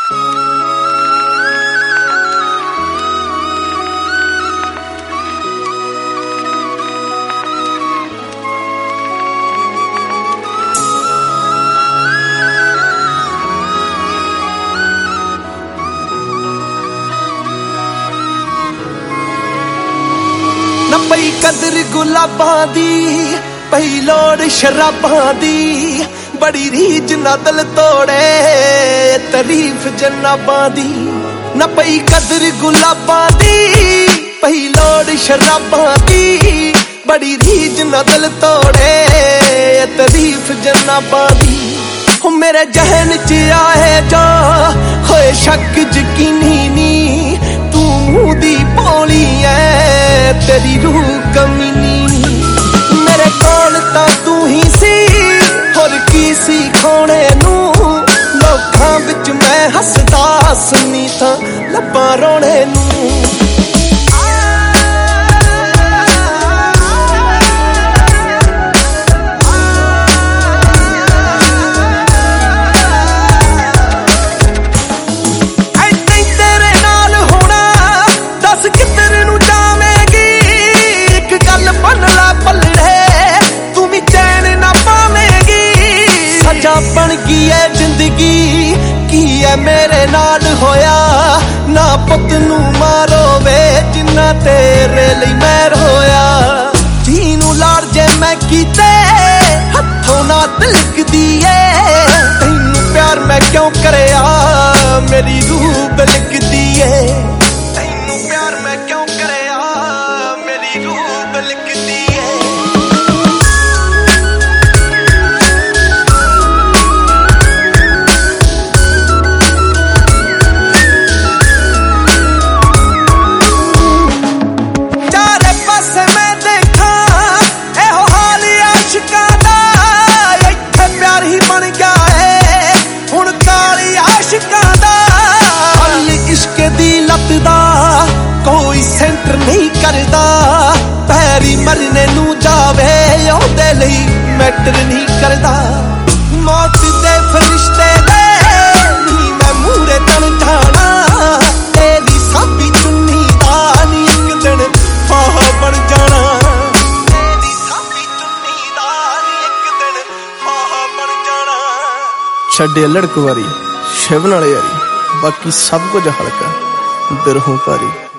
ना पई कदर गुलाबां दी, पई लोड़ शराबां दी, बड़ी रीझ ना दिल तोड़े तारीफ जनाबां दी। ना पई कदर गुलाबां दी, पई लोड़ शराबां दी, बड़ी रीझ ना दिल तोड़े तारीफ जनाबां दी। हो मेरे जहन च आए जा होए शक यकीनी नी, तू मुंह दी भोली ऐ तेरी रूह कमीनी। मेरे कोल तां तू ही सी होर की सी खोने नू, लोकां विच मैं हसदा सुनी तां लब्बां रोने नू। बन गई है जिंदगी की है मेरे नाल होया, ना पुत नू मारो वे जिन्ना तेरे लिए मैं रोया। जी नू लाड़ जे मैं कीते हथों ना तिलकदी है, तैनू प्यार मैं क्यों करया मेरी रूह बिलकदी है। तैनू प्यार मैं क्यों करया मेरी रूह बिलकदी है। कोई सेंटर नहीं करदा पैरी मरने नू जावे ओदे लई मैटर नहीं करदा। मौत दे फरिश्ते दे नी मैं मूरे तन जाना, तेरी साबी चुन्नी दा नी एक दिन फाह बन जाना। तेरी साबी चुन्नी दा नी एक दिन फाह बन जाना। छड्डे लड़क वारी शिव नाल यारी, बाकी सब कुछ हल्का बिरहों भारी।